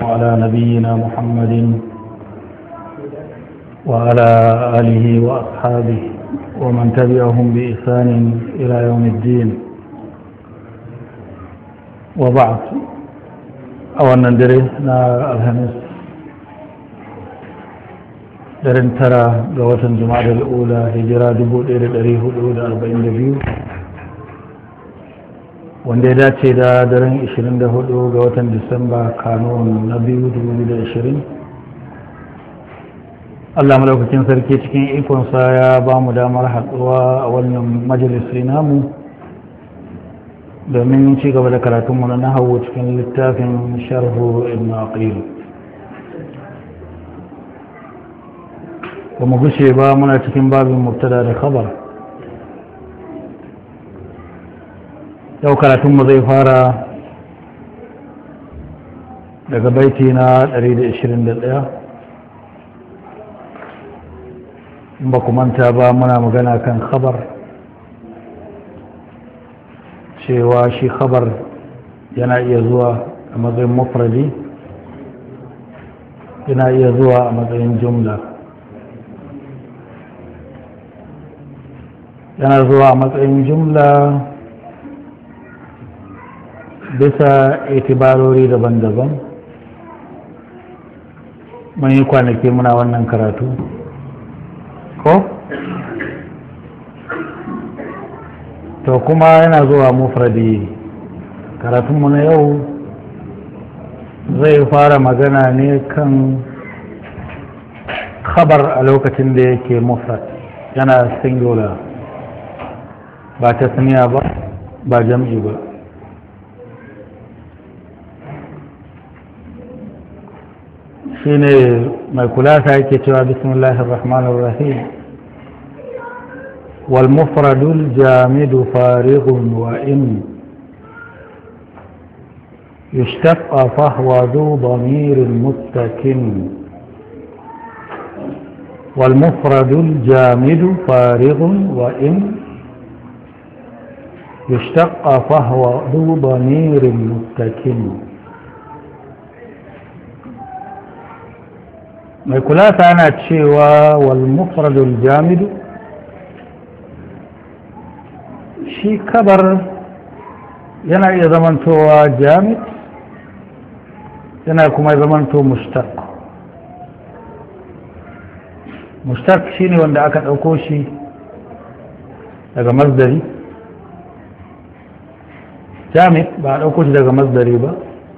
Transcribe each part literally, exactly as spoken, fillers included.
على نبينا محمد وعلى آله وأصحابه ومن تبعهم بإحسان إلى يوم الدين وبعد أولا ندرسنا الخميس درن ترى قوة الجمعة الأولى هجرة دبوت إلى الأريه الأولى أربعين دبيو wanda ya dace da daren ishirin da hudu ga watan Disamba kanun na biyu dubu biyu da ashirin. Allah madaukakin sarki cikin ikonsa ya ba mu damar haɗuwa a wannan majalisi namu domin ci gaba da karatunmu na nahawu cikin littafin sharhu ibn aqil. ba mu gushe ba muna cikin babin mubtada da khabar. yau karatunmu zai fara daga baiti na ɗari da ashirin da ɗaya. in ba ku manta ba muna magana kan khabar cewa shi khabar yana iya zuwa a matsayin mufradi yana iya zuwa a matsayin jumla yana zuwa a matsayin jumla bisa itibarori daban-daban. mun yi kwanaki muna wannan karatu ko? to kuma yana zuwa mufradi. karatunmu na yau zai fara magana ne kan khabar a lokacin da yake mufrad, yana singular ba tasniya ba ba jam'i ba. shine mai kulasa yake cewa bismillahir rahmanir rahim wal mufradul jamidu farighun wa in yushtaqa fahwa dhu damirin muttakin wal mufradul jamidu farighun wa in yushtaqa fahwa dhu damirin muttakin. mai kulasa ana cewa wal mufradul jamidu shi kabar yana iya zamantowa jamid yana kuma zamanto mushtaq. mushtaq shine wanda aka ɗauko shi daga masdari. jamid ba a ɗauko shi daga masdari ba.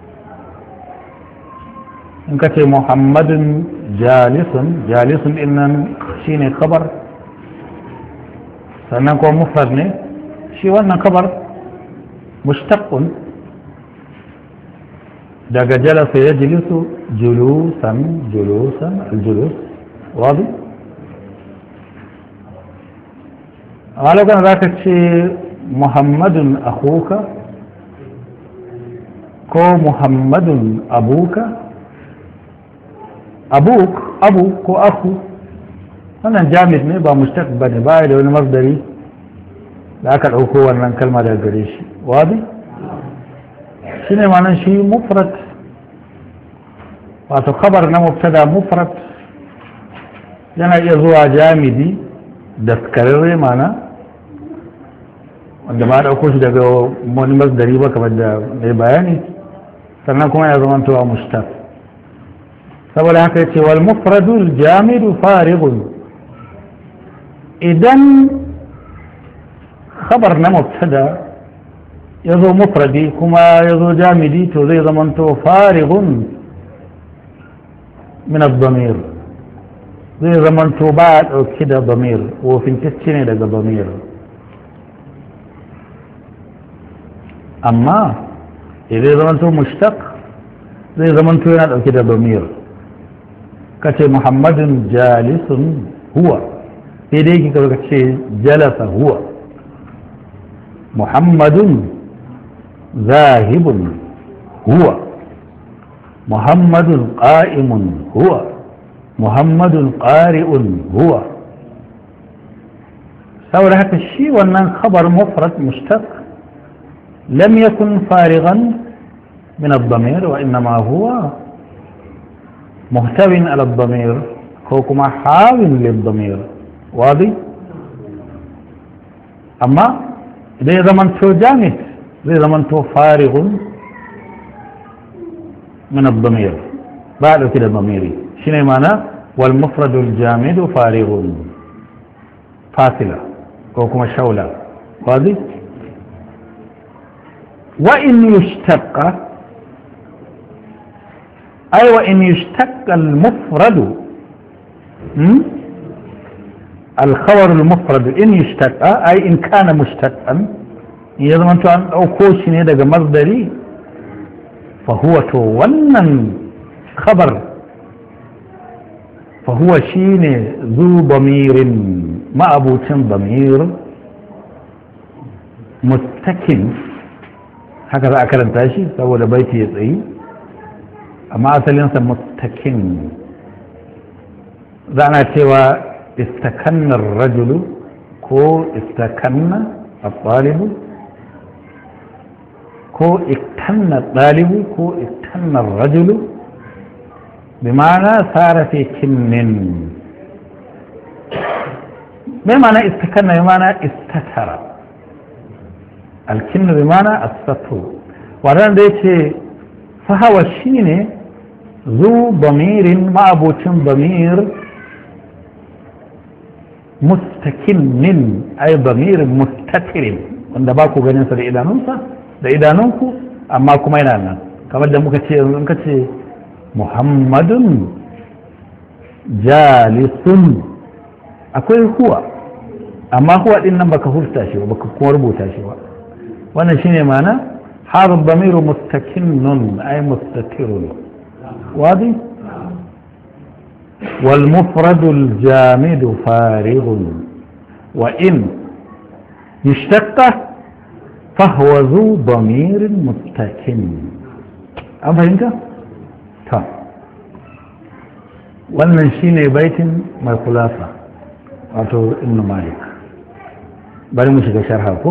in ka ce muhammadun jalisun jalisun innan shi ne kabar sannan kuma mufrad ne shi wannan kabar mushtaqun daga jalasa ya jilisu julusan julusan aljulus wadi. a lokacin za ka ce muhammadun akuka ko muhammadun abuka. abuk abu ko aku wannan jamid ne ba mushtaq bane ba da wani masdari da aka dauko wannan kalma daga gare shi wadi shine ma'anar shi mufrad wato khabar na mubtada mufrad yana iya zuwa jamidi daskararre mana wanda ba dauko shi daga wani masdari ba kamar da mai bayani sannan kuma ya zama to mushtaq. saboda haka yace wal mufradul jamidu farighun idan khabar na mubtada yazo mufradi kuma yazo jamidi to zai zamanto farighun min ad-damir zai zamanto ba dauki da damir wofin tacce ne daga damir. amma idan zamanto mushtaq zai zamanto yana dauki da damir. kace muhammadun jalisun huwa sai dai kika kace jalasa huwa. muhammadun zahibun huwa. muhammadun qa'imun huwa. muhammadun qari'un huwa. saboda haka shi wannan khabar mufrad mushtaq lam yakun farighan min ad-damir wa innama huwa muhtawin ala damir ko kuma hawin lil damir wadi amma idan ya zamanto jamid zai zamanto farighun min ad-damir ba da kida damiri shine ma'ana wal mufrad al jamid farighun fasila ko kuma shaula wadi wa in yushtaqqa ay wa in yushtaqqa al mufrad الخبر المفرد إن يشتق أي إن كان مشتقا إذا ما أنتم أو كوشني ده مصدري فهو تونن خبر فهو شين ذو ضمير ما أبو تن ضمير متكن هكذا أكرم تاشي سوى بيتي يطعي أما أصل ينسى متكن ذانا سوى استكن الرجل كو استكن الطالب كو اكتن الطالب كو اكتن الرجل بمعنى صار في كن بمعنى استكن بمعنى استتر الكن بمعنى الستر وعندما ديتي فهو الشين ذو ضمير ما أبوتن ضمير mustakinnin ay damirin mustatirin wanda ba ku ganin sa da idanunsa da idanunku amma kuma yana nan kamar da muka ce yanzu ka ce muhammadun jalisun akwai huwa amma huwa din nan baka hurta shi ba baka kuma rubuta shi ba wannan shine ma'ana har damiru mustakinnun ay mustatirun wadi والمفرد الجامد فارغ وإن يشتق فهو ذو ضمير متكن أم فهمت؟ طيب wannan shine baitin mai kulasa wato ibn malik bari mu shiga sharha ko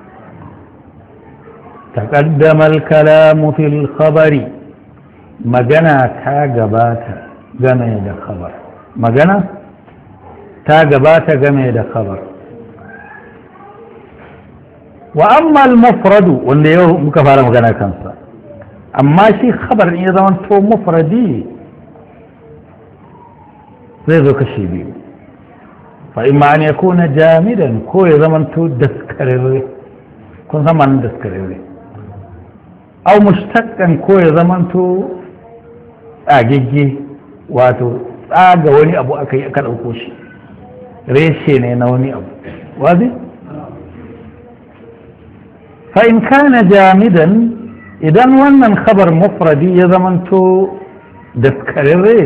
taqaddama al-kalamu fil khabari magana ta gabata game da khabar magana ta gabata game da khabar wa amma al-mufrad wanda yau muka fara magana kansa amma shi khabar in ya zama to mufradi zai zo kashi biyu fa imma an yakuna jamidan ko ya zama to daskararre kun san ma'anar daskararre aw mushtaqqan ko ya zama to tsagegge wato tsaga wani abu aka yi aka ɗauko shi reshe ne na wani abu wazi fa in kana jamidan idan wannan khabar mufradi ya zamanto daskararre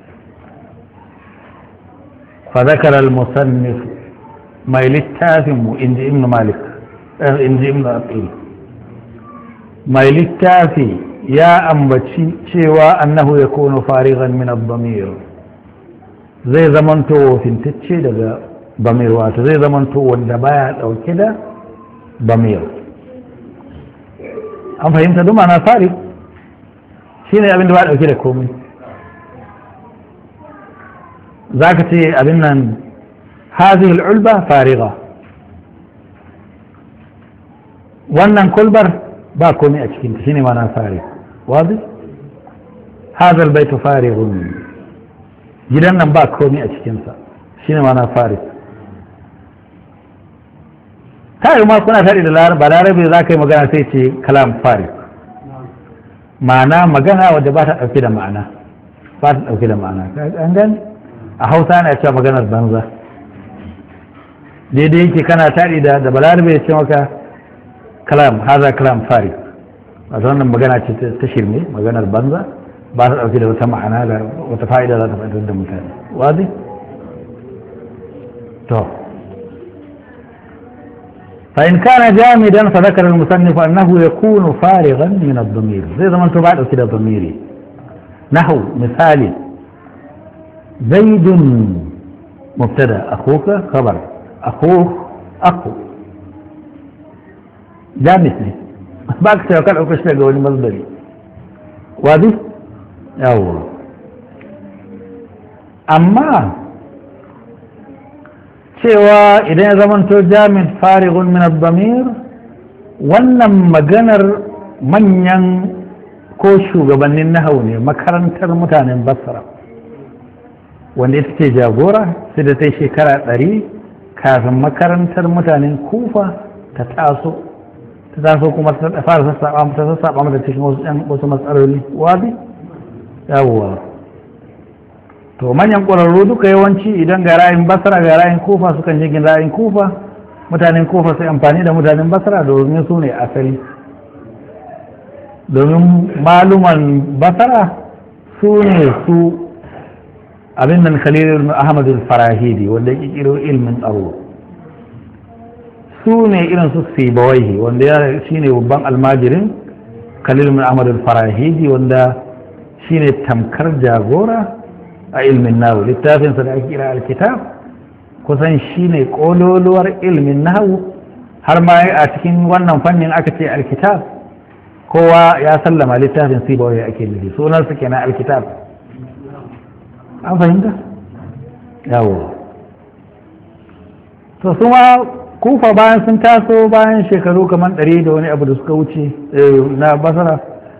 fa zakara al-musannif mai littafin mu inji ibn malik inji ibn aqil mai littafi ya ambaci cewa annahu ya kono farigan min ad-damir zai zamanto fintacce daga damir wato zai zamanto wanda baya dauke da damir an fahimta duma na farig shine abin da ba dauke da komai zaka ce abin nan hadhihi al-ulba fariga wannan kulbar ba komai a cikin ta shine ma'ana farig واضح هذا البيت فارغ gidan nan ba komai a cikinsa shine ma na faris ta yi ma kuna tare da balarabe za ka yi magana sai ce kalam faris ma'ana magana wadda ba ta ɗauke da ma'ana ba ta ɗauke da ma'ana an gani a hausa na cewa maganar banza daidai yake kana tare da da balarabe ya ce maka kalam haza kalam faris a wannan magana ce ta shirme maganar banza ba ta ɗauki da wata ma'ana da wata fa'ida za ta fa'idar da mutane wazi to فإن كان جامدا فذكر المصنف أنه يكون فارغا من الضمير زي زمان تبعد كده ضميري نحو مثال زيد مبتدا أخوك خبر أخوه أخو جامد باك سيوكال أكشتاق ولي مصدري واضح؟ أوه amma cewa idan ya zamanto jamid farighun min ad-damir wannan maganar manyan ko shugabannin nahawu ne makarantar mutanen basra wanda ita ce jagora sai da ta yi shekara ɗari kafin makarantar mutanen kufa ta taso ta taso kuma ta fara sassaɓa ta sassaɓa mata cikin wasu ɗan wasu matsaloli wazi yawwa to manyan ƙwararru duka yawanci idan ga ra'ayin basra ga ra'ayin kufa sukan jigin ra'ayin kufa mutanen kufa sai amfani da mutanen basra domin su ne asali domin maluman basra su ne su abin nan khalil ahmad al-farahidi wanda ya kiro ilmin tsaro su ne irin su sibawaihi wanda ya shine babban almajirin khalil ahmad al-farahidi wanda shine tamkar jagora a ilmin nahu littafinsa da ake kira alkitab kusan shine kololuwar ilmin nahu har ma a cikin wannan fannin aka ce alkitab kowa ya sallama littafin sibawaihi ake nufi sunansa kenan alkitab an fahimta yawo to su ma kufa bayan sun taso bayan shekaru kamar ɗari da wani abu da suka wuce na basara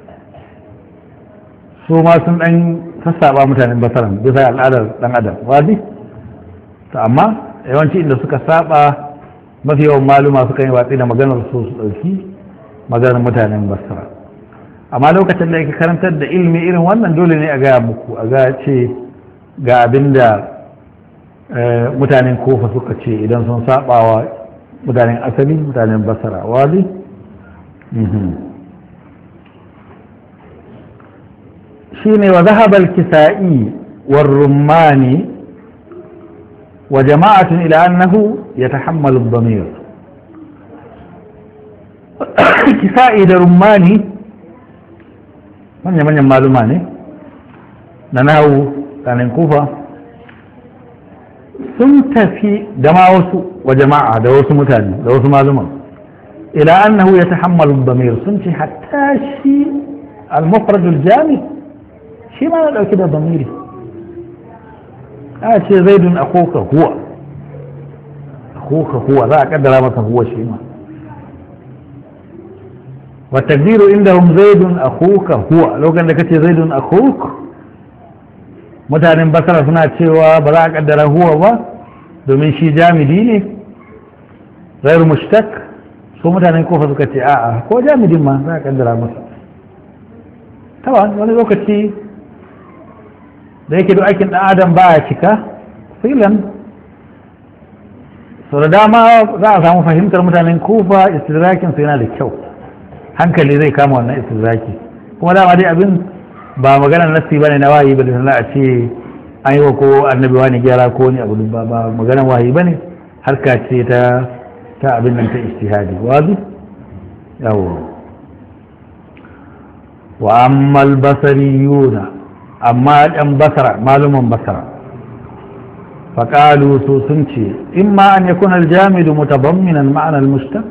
su ma sun ɗan sassaba mutanen basaran bisa al'adar ɗan adam wazi to amma yawanci inda suka saba mafi yawan maluma suka yi watsi da maganar su su ɗauki maganar mutanen basara amma lokacin da yake karantar da ilimi irin wannan dole ne a gaya muku a ga ce ga abin da mutanen kofa suka ce idan sun sabawa mutanen asali mutanen basara wali shi ne wa zahabar kisa'i wa rumani wa jama'atun ila annahu ya tahammalu damir kisa'i da rumani manya-manyan maluma ne na nahu tsanin kufa sun tafi da ma wasu wa jama'a da wasu mutane da wasu maluman ila annahu ya tahammalu damir sun ce hatta shi al-mufradul jami shi ma na dauki da damiri a ce zaidun akuka huwa akuka huwa za a kaddara maka huwa shi ma wa takdiru indahum zaidun akuka huwa lokacin da kace zaidun akuka mutanen basara suna cewa ba za a kaddara huwa ba domin shi jamidi ne zairu mushtaq su mutanen kofa suka ce a'a ko jamidin ma za a kaddara masa tawa wani lokaci da yake duk aikin dan adam ba a cika filan sau da dama za a samu fahimtar mutanen kofa istidrakin su yana da kyau hankali zai kama wannan istidraki kuma dama dai abin ba maganar nassi bane na wahayi ba da a ce an yi wa ko annabi wani gyara ko wani abu ba ba maganar wahayi bane harka ce ta ta abin nan ta ijtihadi wazi yawo wa amma al-basariyuna amma dan basara maluman basara faqalu su sun ce imma an yakuna al-jamid mutadamminan ma'ana al-mushtaq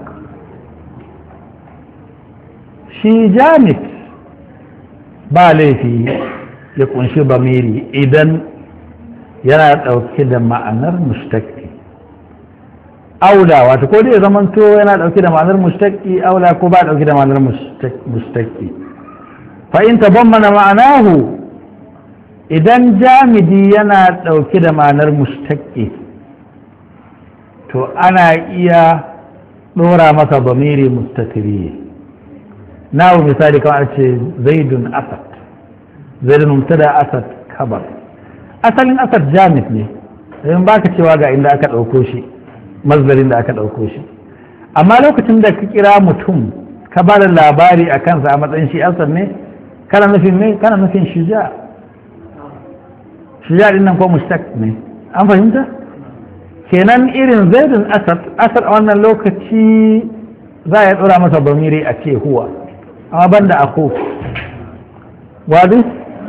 shi jamid ba laifi ya kunshi bamiri idan yana ɗauke da ma'anar mushtaqi aula wato ko dai zaman to yana ɗauke da ma'anar mushtaqi aula ko ba ɗauke da ma'anar mushtaqi fa in tabammana ma'anahu idan jamidi yana ɗauke da ma'anar mushtaqi to ana iya ɗora masa bamiri mustatiri nawo misali kamar ce zaidun asad zaidun mubtada asad kabar asalin asad jamid ne don baka cewa ga inda aka ɗauko shi mazdarin da aka ɗauko shi amma lokacin da ka kira mutum ka ba da labari a kansa a matsayin shi asad ne kana nufin ne kana nufin shija shija din nan ko mushtaq ne an fahimta kenan irin zaidun asad asad a wannan lokaci za a ɗora masa bamiri a ce huwa amma ban da ako wadu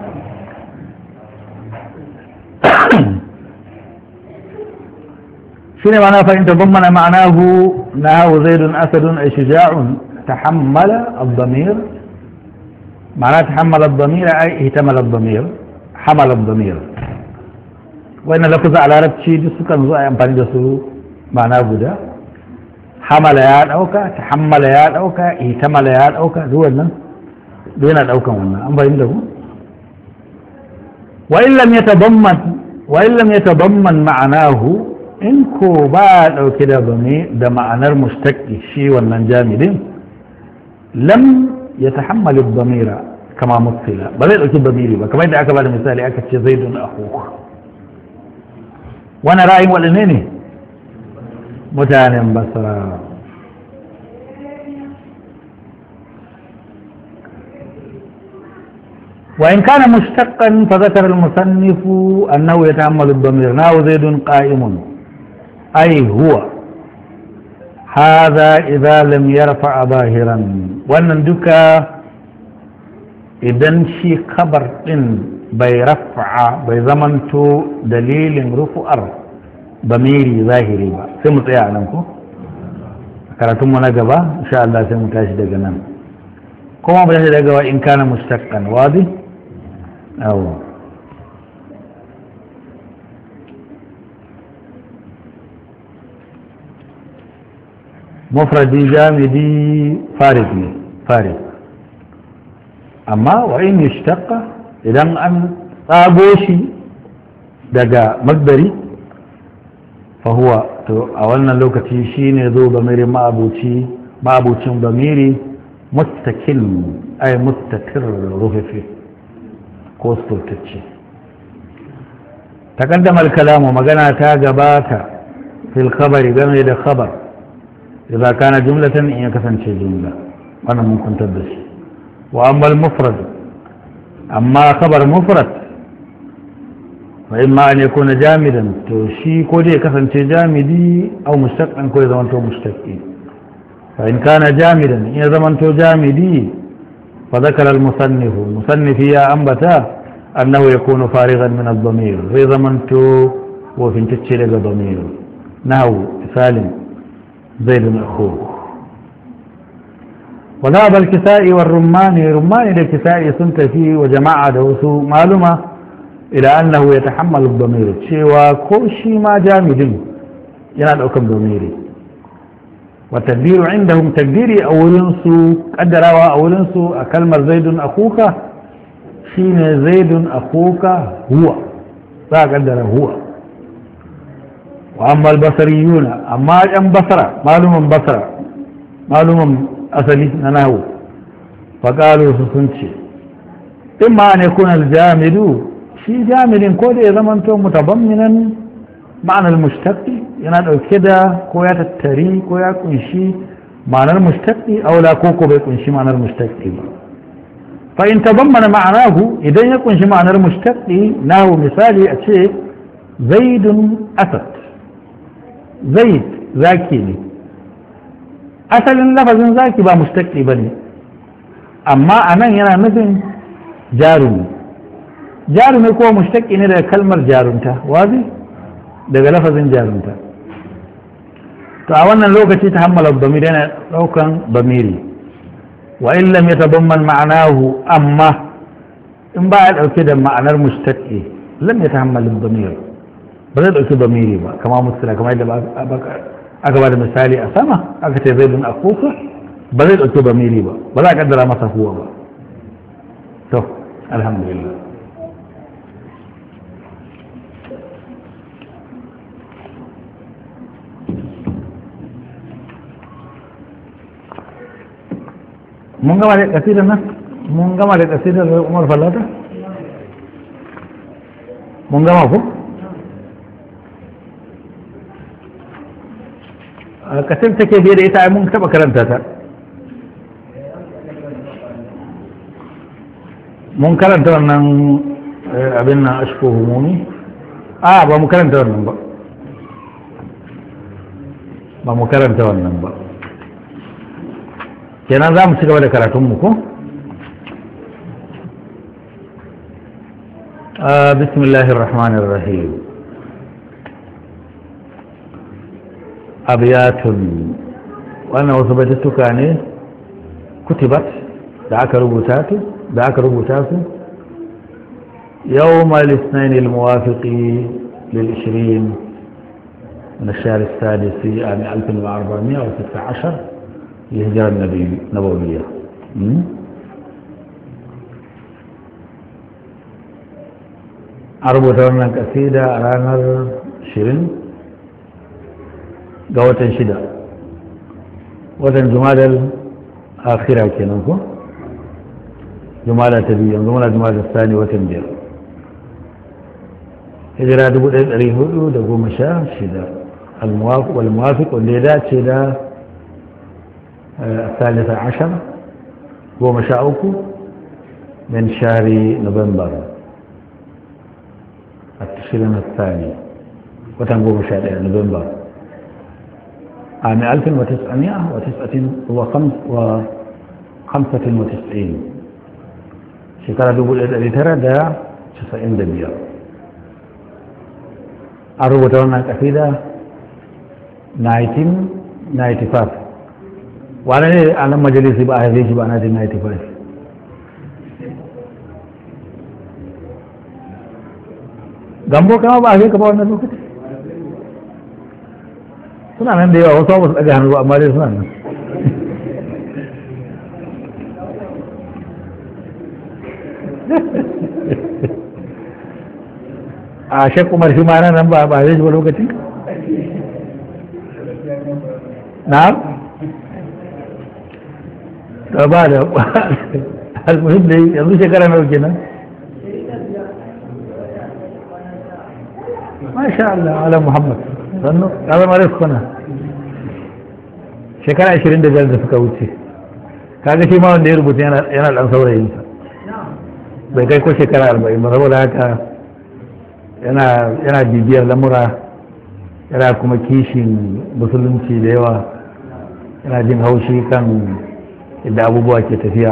shi ne mana fahimta ban mana ma'anahu na hau zaidun asadun a shija'un ta hammala al-damir ma'ana ta hammala al-damir ai ihtamala al-damir hamala al-damir wannan lafuza a larabci duk sukan zo a yi amfani da su ma'ana guda. Hamala ya ɗauka, tahammala ya ɗauka, ihtamala ya ɗauka, duk wannan duk yana ɗaukan wannan an bayin da ku. wa in lam yatadamman wa in lam yatadamman ma'anahu, in ko ba ɗauke da bame da ma'anar mustaqi shi wannan jamidin, lam yatahammal ad-damira kama mutila, ba zai ɗauki damiri ba kamar yadda aka ba da misali aka ce zaidun akhuka. wani ra'ayin waɗanne ne mutanen basra. وإن كان مشتقا فذكر المصنف أنه يتحمل الضمير ناو زيد قائم أي هو هذا إذا لم يرفع ظاهرا. وأن دكا إذن شي خبر إن بيرفع بيزمنتو دليل رفع ضميري ظاهري با سيمت إيه أعلمكم كراتم منقبة إن شاء الله سيمتاش دقنا كما بتاش دقوا إن كان مشتقا واضح أو مفردي جامدي فارغي فارغ. أما وإن يشتق إذا أن طابوشي دقا مقدري فهو أولنا لوكتي شيني ذو ضميري ما أبوتي ما أبوتي ضميري مستكل أي مستقر رففي ko sultacce. takaddama al-kalamu magana ta gabata fil khabari game da khabar idan kana jumlatan in ya kasance jumla wannan mun kuntar da shi. wa amma al-mufrad amma khabar mufrad fa imma an yakuna jamidan to shi ko dai ya kasance jamidi aw mustaqan ko ya zamanto mustaqi. fa in kana jamidan in ya zamanto jamidi فذكر المصنف المصنف يا أنبتا أنه يكون فارغا من الضمير زي زمنتو وفي تتشيلق ضمير نهو سالم زيد أخوه. وذهب الكسائي والرماني رماني للكسائي سنت فيه وجماعة دوسو معلومة إلى أنه يتحمل الضمير شيوا كوشي ما جامد ينال أكم ضميري. والتدبير عندهم تقديري أولنسو قدروا أولنسو كلمة زيد أخوك شين زيد أخوك هو لا قدر هو. وأما البصريون أما أم بصرة معلوم بصرة معلوم أصلي ننهو فقالوا سسنشي إما أن يكون الجامد شي جامد كود إذا ما أنتم متضمنا معنى المشتق ينال كده كويا التري كويا كنشي معنى المشتق أو لا كوكو بيكونشي معنى المشتق. فإن تضمن معناه إذا يكونشي معنى المشتق ناو مثالي أشيء زيد أسد زيد ذاكي أسد لفظ ذاكي با مشتق بني أما أنا ينا مثل جارم جارم يكون مشتق إنه كلمة جارمته واضح daga lafazin jarumta. to a wannan lokaci ta hammala bamiri yana daukan bamiri wa in lam yatabamman ma'anahu amma in ba ya dauke da ma'anar mustaqi lam yatahammal bamir ba zai dauki bamiri ba kama mustala kamar yadda aka ba da misali a sama aka ce zaidun akuka ba zai dauki bamiri ba ba za a kaddara masa huwa ba. to alhamdulillah mun gama da kasidar nan mun gama da kasidar Umar Fallata mun gama ko a kasidar take biye da ita mun taba karanta ta mun karanta wannan abin nan ashko humumi a ba mu karanta wannan ba ba mu karanta wannan ba kenan za mu ci gaba da karatunmu ko? bismillahir rahmanir rahim. abiyatun wannan wasu baitutuka ne kutibat da aka rubuta su da aka rubuta su yawmal ithnain al muwafiqi للعشرين من الشهر السادس في عام ألف وأربعمائة وستة عشر للهجرة النبوية. أربو تورنا قصيدة رانر شيرين قوة شدة وطن جمال الآخرة كنوكو جمال تبي جمال جمال الثاني وطن بير هجرة دبو الأريه دبو مشا شدة الموافق والموافق والليلات شدة الثالثة عشر هو مشاؤكو من شهر نوفمبر التشرين الثاني وتنقو مشهد نوفمبر عام ألف وتسعمائة وخمسة وتسعين شكرا دوبو الإدارة دا تسعين دبيا أروب تونا كفيدة ألف وتسعمائة وخمسة وتسعين وانا أنا مجلسي بقى هذه بقى ألف وتسعمائة وخمسة وتسعين gambo kama ba a ka ba wannan lokaci suna nan da yawa wasu ba su ɗaga hannu ba amma dai suna nan a shek umar shi ma nan ba ba zai shi ba lokaci na'am da ba da almuhim dai yanzu shekara nawa kenan ما شاء الله على محمد sannu ya zama riskuna shekara ashirin da biyar da suka wuce kaga shi ma wanda ya rubuta yana dan saurayinsa bai kai ko shekara arba'in ba saboda haka yana bibiyar lamura yana kuma kishin musulunci da yawa yana jin haushi kan yadda abubuwa ke tafiya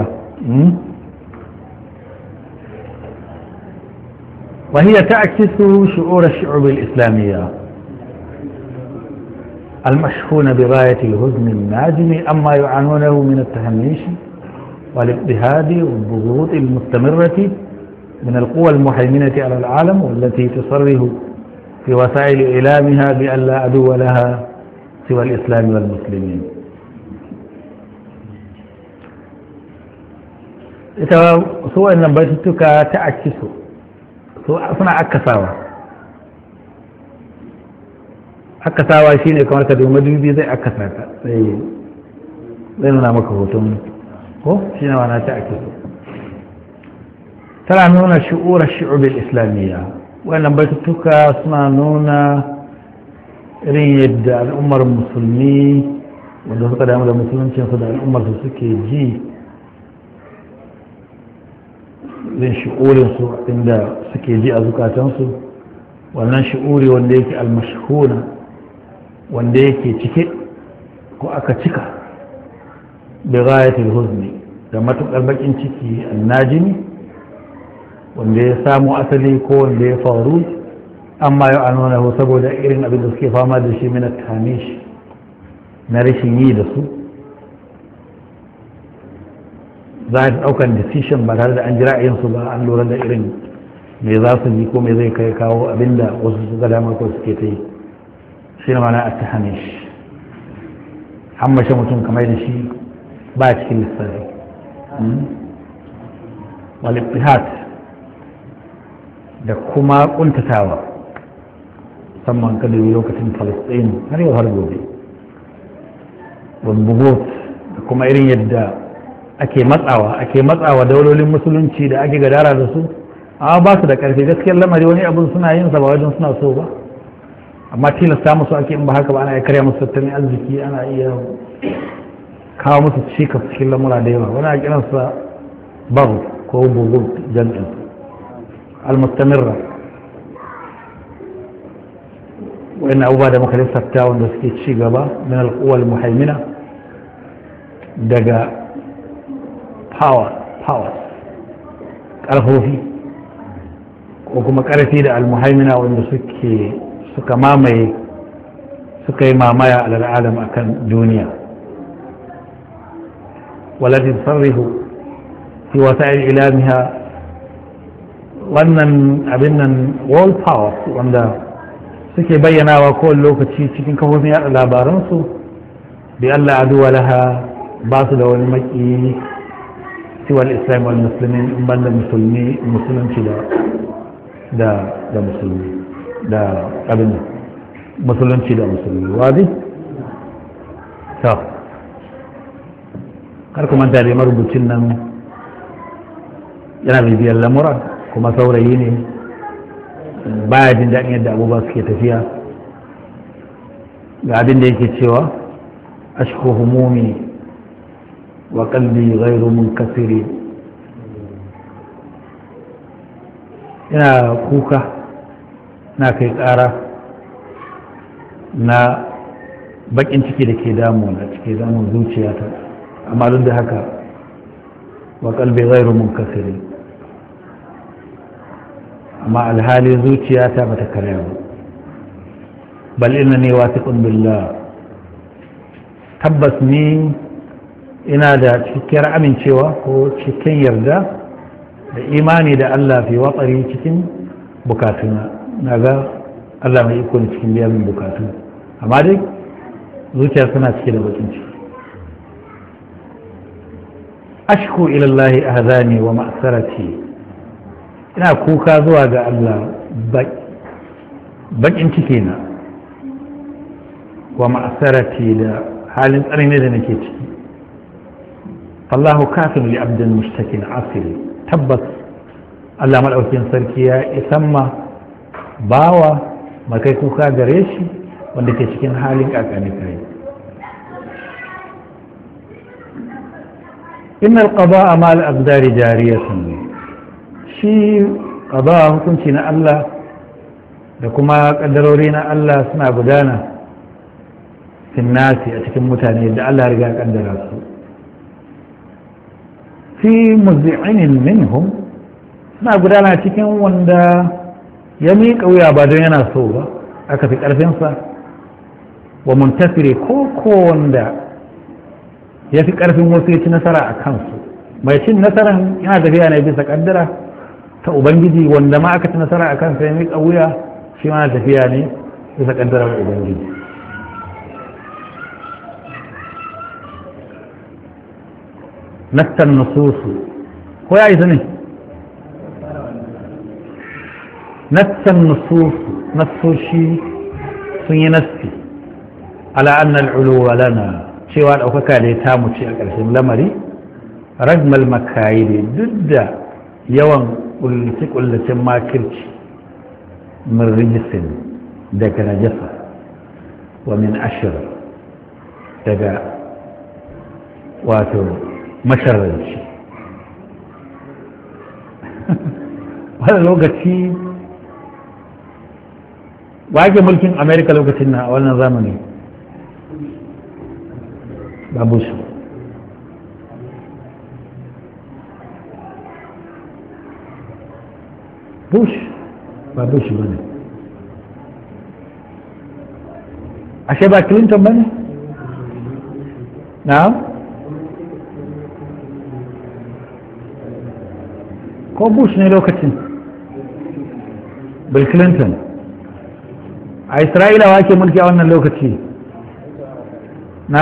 وهي تعكس شعور الشعوب الإسلامية المشحون بغاية الهزم الناجم أما يعانونه من التهميش والاضطهاد والضغوط المستمرة من القوى المهيمنة على العالم والتي تصرح في وسائل إعلامها بأن لا عدو لها سوى الإسلام والمسلمين. سواء أن بيتك تعكس suna akasawa akasawa shine kamar ka domin dubi zai akasa ka sai zai nuna maka hoton ko shine wana ta akiso tana nuna shu'urar shu'ubil islamiyya wannan baitutuka suna nuna irin yadda al'ummar musulmi wanda suka damu da musuluncinsu da al'ummar su suke ji zin shi'urinsu inda suke ji a zukatansu wannan shi'uri wanda yake almashhuna wanda yake cike ko aka cika bi ghayatil huzni da matukar bakin ciki annajimi wanda ya samu asali ko wanda ya faru amma ya anona saboda irin abin da suke fama da shi min at-tamish na rashin yi da su za a ɗaukar decision ba tare da an jira su ba an lura da irin me za su yi ko me zai kai kawo abinda wasu su ga damar ko suke ta yi shi ne mana a ta hamish hammashe mutum kamar da shi ba cikin lissafi walittihad da kuma kuntatawa musamman kada yi lokacin palestine har yau har gobe wani da kuma irin yadda ake matsawa ake matsawa daulolin musulunci da ake gadara da su amma ba su da karfi gaskiyar lamari wani abin suna yin sa ba wajen suna so ba amma tilasta musu ake in ba haka ba ana iya karya musu tattalin arziki ana iya kawo musu cikas cikin lamura da yawa wani a kiransa babu ko bugu jam'in almustamirra wani abubuwa da muka lissafta wanda suke ci gaba min alquwal muhaimina daga power power ƙarfofi ko kuma ƙarfi da almuhaimina wanda suke suka mamaye suka yi mamaya a al'adam akan duniya walati sarrihu fi wasa'il ilamiha wannan abin nan world power wanda suke bayyanawa kowane lokaci cikin kafofin yada labaransu bi Allah aduwa laha ba su da wani maki siwal islam wal muslimin in banda musulmi musulunci da da da musulmi da abin musulunci da musulmi wadi to kar ku manta da marubucin nan yana bibiyar lamura kuma saurayi ne baya jin daɗin yadda abubuwa suke tafiya ga abin da yake cewa ashku humumi wa qalbi ghayru munkasiri ina kuka na kai ƙara na bakin ciki da ke damuna cike damun zuciyata amma duk da haka wa qalbi ghayru munkasiri amma alhali zuciyata bata karya ba bal innani wasiqun billah tabbas ni ina da cikakkiyar amincewa ko cikin yarda da imani da Allah fi watsari cikin bukatuna naga Allah mai iko ne cikin biyan min bukatu amma dai zuciya suna cike da bakin ciki ashku ila Allah ahzani wa ma'sarati ina kuka zuwa ga Allah bakin ciki na wa ma'asarati da halin tsanani da nake ciki fallahu kafin li abdin mushtakin asiri tabbas Allah madaukakin sarki ya isan ma bawa makai kuka gare shi wanda ke cikin halin kakani kai innal qada'a mal aqdari jariyatun shi ƙaba hukunci na Allah da kuma ƙaddarori na Allah suna gudana finnasi a cikin mutane da Allah riga ƙaddara su fi muzi'inin minhum suna gudana cikin wanda ya miƙa wuya ba don yana so ba aka fi ƙarfinsa wa muntasiri ko ko wanda ya fi ƙarfin wasu ya ci nasara a kansu mai cin nasarar yana tafiya ne bisa ƙaddara ta ubangiji wanda ma aka ci nasara a kansa ya miƙa wuya shi ma tafiya ne bisa ƙaddarar ubangiji nassan nususu ko ya isa ne nassan nususu nassoshi sun yi nassi ala annal uluwa lana cewa ɗaukaka da ya tamu ce a ƙarshen lamari ragmal makayide duk da yawan ƙullace-ƙullacen makirci min rijisin daga najasa wa min ashir daga wato masharranci wani lokaci wage mulkin amerika lokacin na a wannan zamani babu su bush ba bush ba ne ashe ba clinton ba ne na ko bush ne lokacin bill clinton a isra'ila wake mulki a wannan lokaci na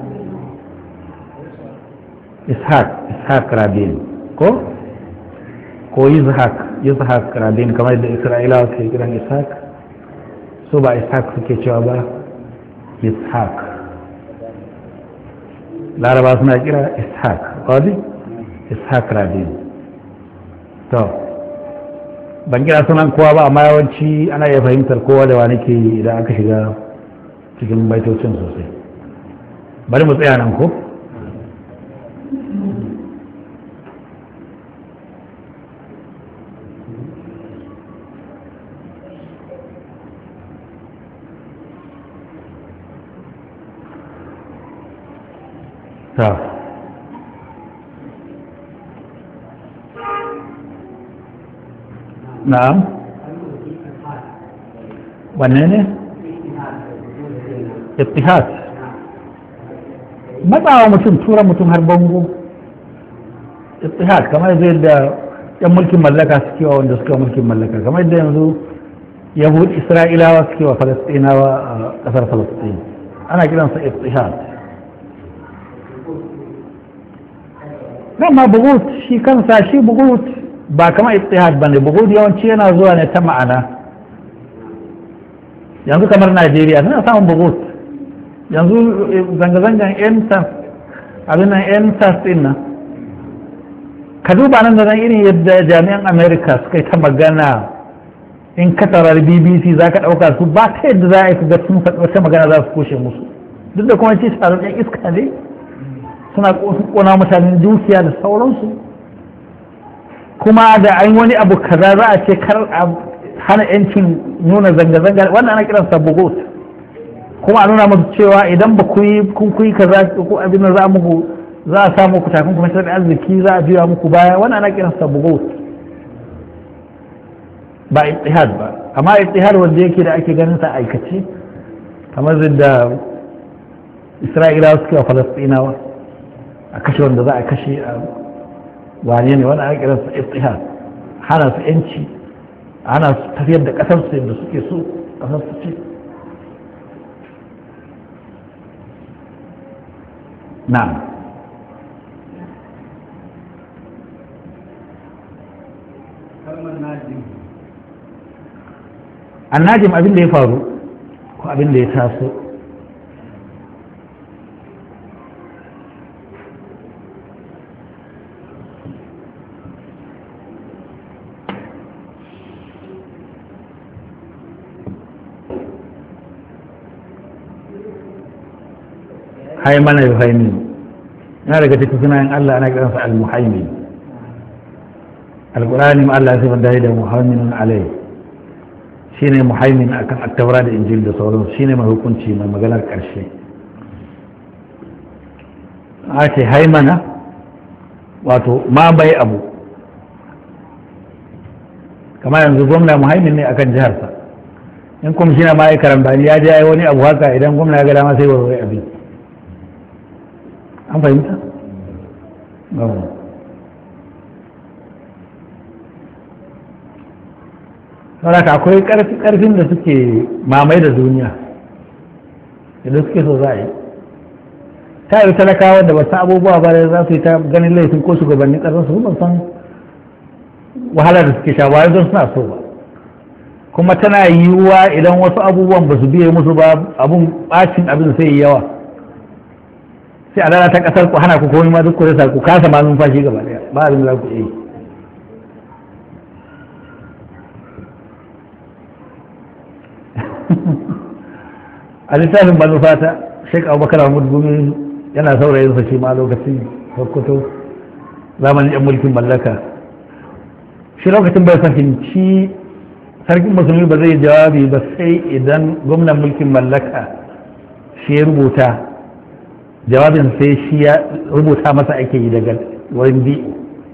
ishaq ishaq rabin ko ko yizhak yizhak rabin kamar da isra'ilawa ke kiran ishaq so ba ishaq suke cewa ba ishaq laraba suna kira ishaq kawai ishaq rabin to ban kira sunan kowa ba amma yawanci ana iya fahimtar kowa da wani ke idan aka shiga cikin baitocin sosai bari mu tsaya nan ko ta na'am wanne ne ittihad matsawa mutum tura mutum har bango ittihad kamar zai da yan mulkin mallaka suke wa wanda suka mulkin mallaka kamar yadda yanzu yahud isra'ilawa suke wa falastinawa a ƙasar falastin ana kiransa ittihad. amma bugut shi kansa shi bugut ba kama ittihad bane. bugut yawanci yana zuwa ne ta ma'ana. yanzu kamar Najeriya suna samun bugut. yanzu zanga-zangan entas abin nan entas din nan ka duba nan da nan irin yadda jami'an Amerika suka yi ta magana. in ka tarar B B C za ka ɗauka su ba ta yadda za a yi ga sun faɗi wata magana za su kushe musu duk da kuma ce taron ɗan iska ne suna ƙona mutanen dukiya da sauransu kuma da an wani abu kaza za a ce kar a hana yancin nuna zanga-zanga wannan ana kiransa bugot kuma a nuna musu cewa idan ba ku yi kun kuyi kaza ko abin da za a muku za a samu ku takun kuma tattalin arziki za a juya muku baya wannan ana kiransa bugot ba ittihad ba. amma ittihad wanda yake da ake ganin sa aikace kamar da Isra'ilawa suke wa Falastinawa a kashe wanda za a kashe a wane ne wannan ana kiransa ittihad. hana su yanci hana su tafiyar da kasar su yadda suke so kasar su ce. na'am annajim abin da ya faru ko abin da ya taso haimana yuhaimi na daga cikin sunayen Allah ana kiransa al-muhaimi al-qur'ani ma Allah ya sifar da muhammin alai shine muhaimin akan at-taura da injil da sauransu shine mai hukunci mai maganar karshe. a ce haimana wato ma bai abu kamar yanzu gwamna muhaimin ne akan jiharsa in kuma shi na ma'ai karambani ya je ya yi wani abu haka idan gwamna ya ga dama sai warware abin an fahimta? saboda akwai karfin da suke mamai da duniya idan suke so za a yi ta yi talakawa da basu abubuwa ba da za su yi ta ganin laifin ko shugabannin ƙasar su ban san wahalar da suke sha ba don suna so ba kuma tana yiwuwa idan wasu abubuwan ba su biye musu ba abun bacin abin sai yi yawa sai a lalata ƙasar ku hana ku komai ma duk ku rasa ku kasa ma numfashi gaba daya ba abin da za ku yi a littafin manufata Sheikh Abubakar Ahmad Gumi yana saurayin sa shi ma lokacin Sokoto zamanin yan mulkin mallaka shi lokacin bai fahimci sarkin musulmi ba zai jawabi ba sai idan gwamnan mulkin mallaka shi ya rubuta jawabin sai shi ya rubuta masa ake yi daga wurin bi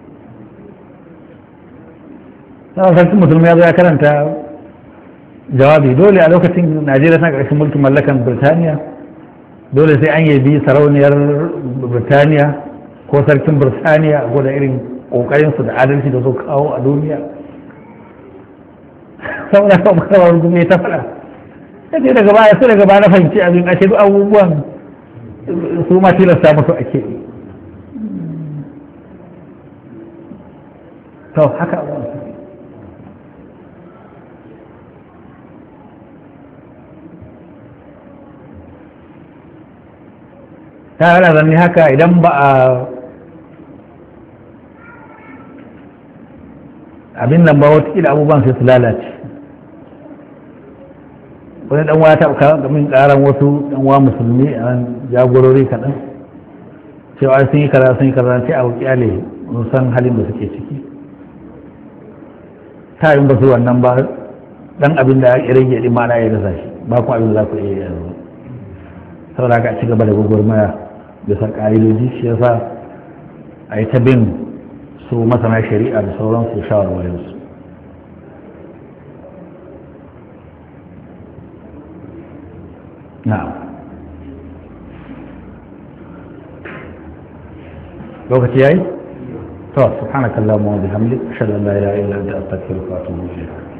sarkin musulmi ya zo ya karanta jawabi dole a lokacin Najeriya tana ƙarshen mulkin mallakan Birtaniya dole sai an yabi sarauniyar Birtaniya ko sarkin Birtaniya a gwada irin ƙoƙarinsu da adalci da su kawo a duniya saboda kawo karawar gumi ta faɗa sai daga baya sai daga baya na fahimci abin a duk abubuwan su ma tilasta musu ake to haka abubuwan ta yana zanni haka idan ba a abin nan ba watakila abubuwan sai su lalace wani dan wata ga min karan wasu dan wa musulmi a jagorori kaɗan cewa sun yi kaza sun yi kaza sai a wukiyale mun san halin da suke ciki ta yin ba su wannan ba dan abin da ya rage din ma na ya rasa shi ba kuma abin da za ku iya yanzu saboda haka a ci gaba da gwagwarmaya bisa ƙa'idoji shi yasa a yi ta bin su masana shari'a da sauransu shawarwarinsu na'am lokaci yayi to subhanakallahumma wa bihamdika ashhadu an la ilaha illa anta astaghfiruka wa atubu ilayk